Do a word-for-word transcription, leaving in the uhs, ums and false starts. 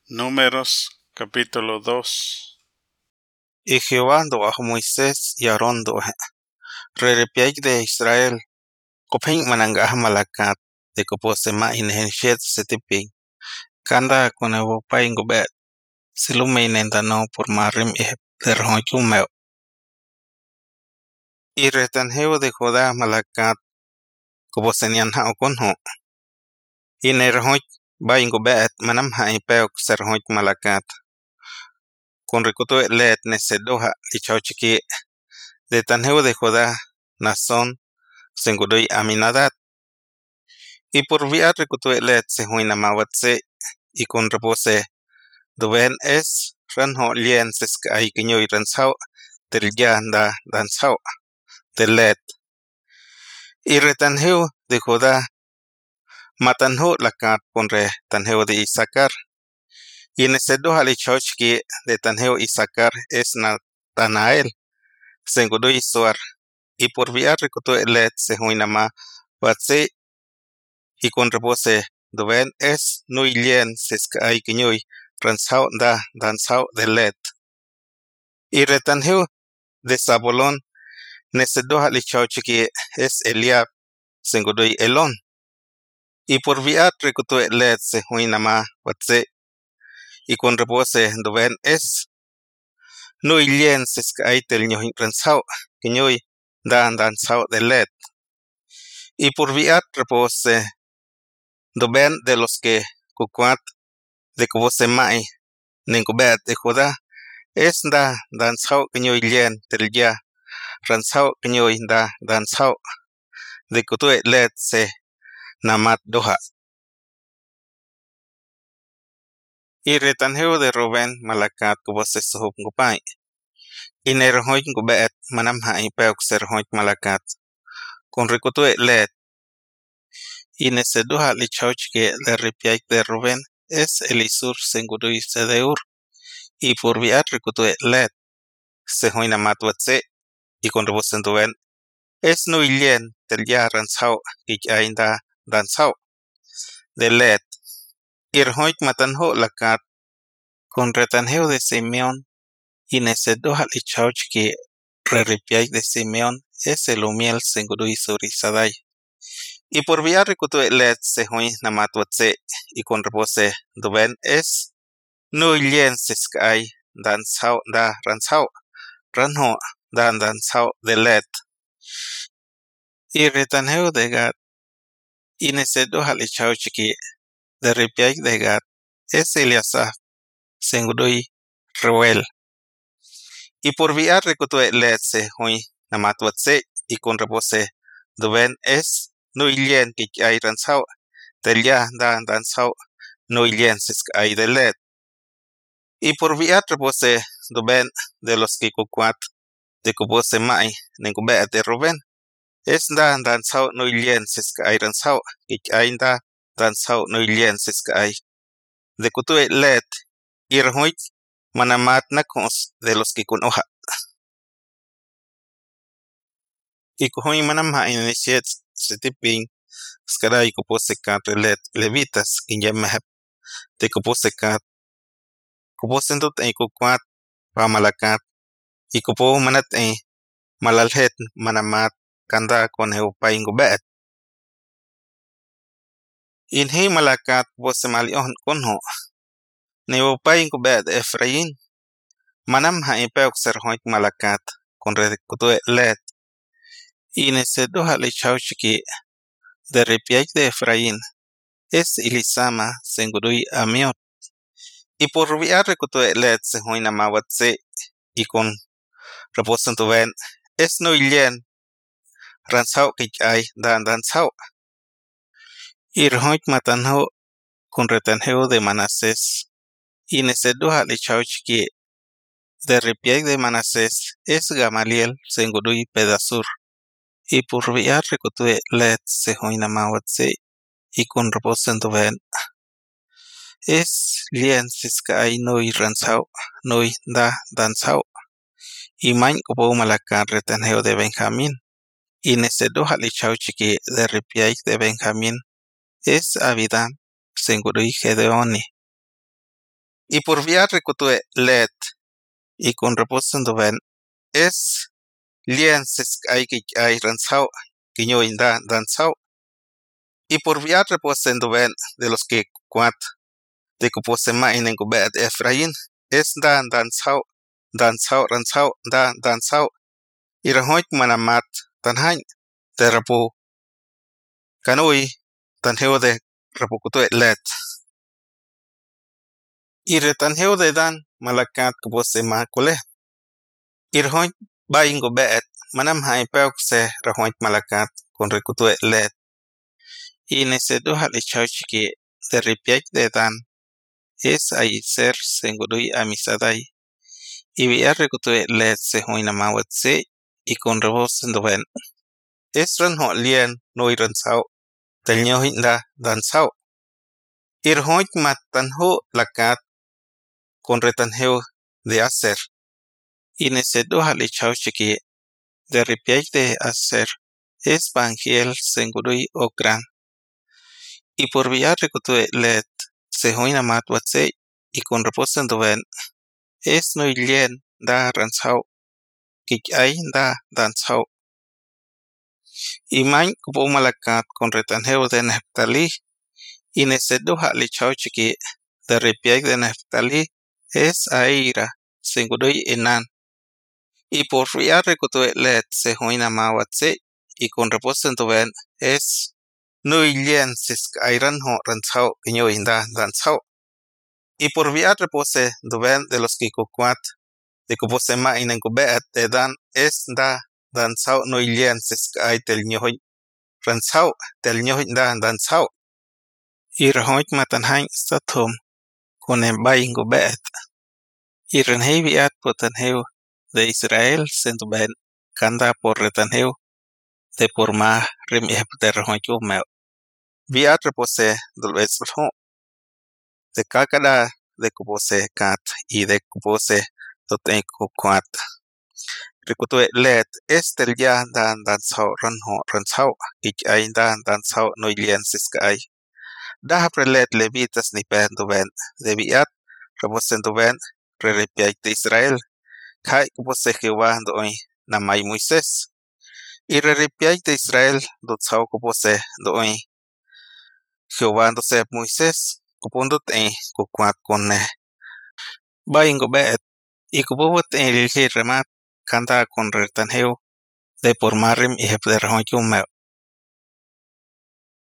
Números capítulo dos. Y Jehová anduvo a Moisés y Aarón dohe. Rerepiaik de Israel. Kopeng manangah malakat. De kopose ma inhenshet setipi. Kanda konevo paing gobet. Silume nendano por marim eh de rhonchumeo. Y retanjeo de Judá malakat. Kopose nianha okonho. Y nerhonch baing gobet manam ha ipeok serhonch malakat. Con ricoto let nesedoha lichauchiki. De tanjeo de Judá, Nazón, Sengudoy Aminadab. Y por via ricoto let se huina mawatse, y con repose, duven es, ranho lien seska y quiño y ransao, del ya da dansao, del let. Y retanjeo de Judá, matanjo la cat con re tanjeo de Isaacar. Y en ese dos alichochki de tanjeo Isaacar es Natanael, Sengudoy Suar. Y por via ricoto let se huina ma watse, y con repose, duven es nui lien seska ay quiñoy ransao da dansao de let. Y retanjeo de Zabulón, nesedoha lichauchiki es Eliab, sengudoy Elón. Y por viat ricoto let se huina ma watse, y con repose duven es nui lien seska ay tel ñoy ransao quiñoy da dansao de let. Y por viat repose duven de los que cucuat de cobose mai nengobet de Judá es da dansao quiñoy lien tel ya ransao quiñoy da dansao de cotue let se namat doha. Y retanjeo de Rubén malakat cobose sohop ngupai. Y nerhoy ngobet manam ha ipeok serhoy malakat con ricotue let. Y nesedoha lichauchke de ripiaik de Rubén es Elisur sengudoy Sedeur. Y por viat ricotue let se hoy namat watse, y con rebosen duven es nui lien tel ya ransao ich ainda dansao de let. Y rhoy matanjo lakat con retanjeo de Simeón. Y nesedoha lichauchke reripiaik de Simeón es Elumiel sengudoy Surisadai. Y por via ricoto let se hoy namat watse, y con repose duven es nui lien seskai dansao da ransao ranho da dansao de let. Y retanjeo de Gad. Y nesedoha lichauchki de ripiaik de Gad es Eliasaf sengudoy Reuel. Y por via ricoto let se hoy namat watse, y con repose duven es nui lien kich ay ransao del ya da dansao nui lien seskai de let. Y por via repose duven de los que cucuat de cobose mai nengobet de Rubén es da dansao nui lien seskai ransao kich ay da dansao nui lien seskai de cotue let. Y rhoy manamat nakos de los que con hoja. Y cojoy manam ha iniciat setiping skaray copose cat let levitas inyamahap de copose cat coposendot en cucuat pa malakat y copo manat en malalhet manamat kanda con eupay ngobet. Inhi malakat bose malion conho neupay ngobet Efraín manam ha ipeok serhoik malakat con redicotue let. Y nesedoha lichauchiki de ripiaik de Efraín es Elisama sengudoy Amiot. Y por via recotue let se hoina mawatse, y con reposen tuven es nui lien ransao kich ay dan dansao. Y rhoik matanjo con retanjeo de Manasés. Y nesedoha lichauchki de ripiaik de Manasés es Gamaliel sengudoy Pedasur. Y por via recotue let se hoina mawatse, y con reposen tuven es lien siska ay nui ransao nui da dansao. Y main copo malakan retanjeo de Benjamín. Y nesedoha lichauchiki de ripiaik de Benjamín es Abidam sengudoy Gedeoni. Y por viar recutue let y con reposo ven es lien ses ay que ay ransao que yo inda danzao y por viar reposo ven de los que cuat de que pose ma en gobet Efraín es dan danzao danzao ransao da danzao y rahoit manamat tanhain de rapo kanoi tanheo de rapo kutue let y retanheo de dan malakat que pose ma kole y rahoit ba ingo bet manam hai peok se rahoit malakat con recutue let y nese doha le chauchiki de ripiek de dan es ahí ser sengudui amisadai y vi recutue let se hoina mawatse y con rebos ven es ran ho lien noi ran sao tel nyo hinda dan sao ir hoit matan ho lakat con retanheo de hacer y nese doha le chauchiki de ripiek de hacer es bangiel sengudui o gran y por via recutue let se hoina mat watse y con reposo ven es noi lien da ran sao que hay da dan sao y main kupo malakat con retanheo de Neftali y neseduha li chauchiki de ripiek de Neftali es aira singudui enan y por via recutue let se hoina mawatse y con reposo ven es noi lien sis airan ho ran sao que yo inda dan sao y por via repose ven de los que cuat de kupose ma inen kubet de dan es da dan sao noi lien sis ai tel nyoy ran sao tel nyoy da dan sao y rahoit matanhain stathom con en bain kubet y renhei viat potanheu de Israel sentuben kanda por retanheu de por ma rem de rahoit umel viat repose dolves ho de kakada de kupose kat y de kupose toten kuat recutue let estel ya dan dan sao ran ho ran sao ik ay dan dan sao no iliensis kai da prelet levitas ni pendo ven de viat reposendo ven rerepiai de Israel kai kupose Jehová doi namai Moisés y rerepiai de Israel do sao kupose doi Jehová do se Moisés kupondo te kuat konne baingo bet y kupobot el remat canta con retanheo de por marim y de rahoyumel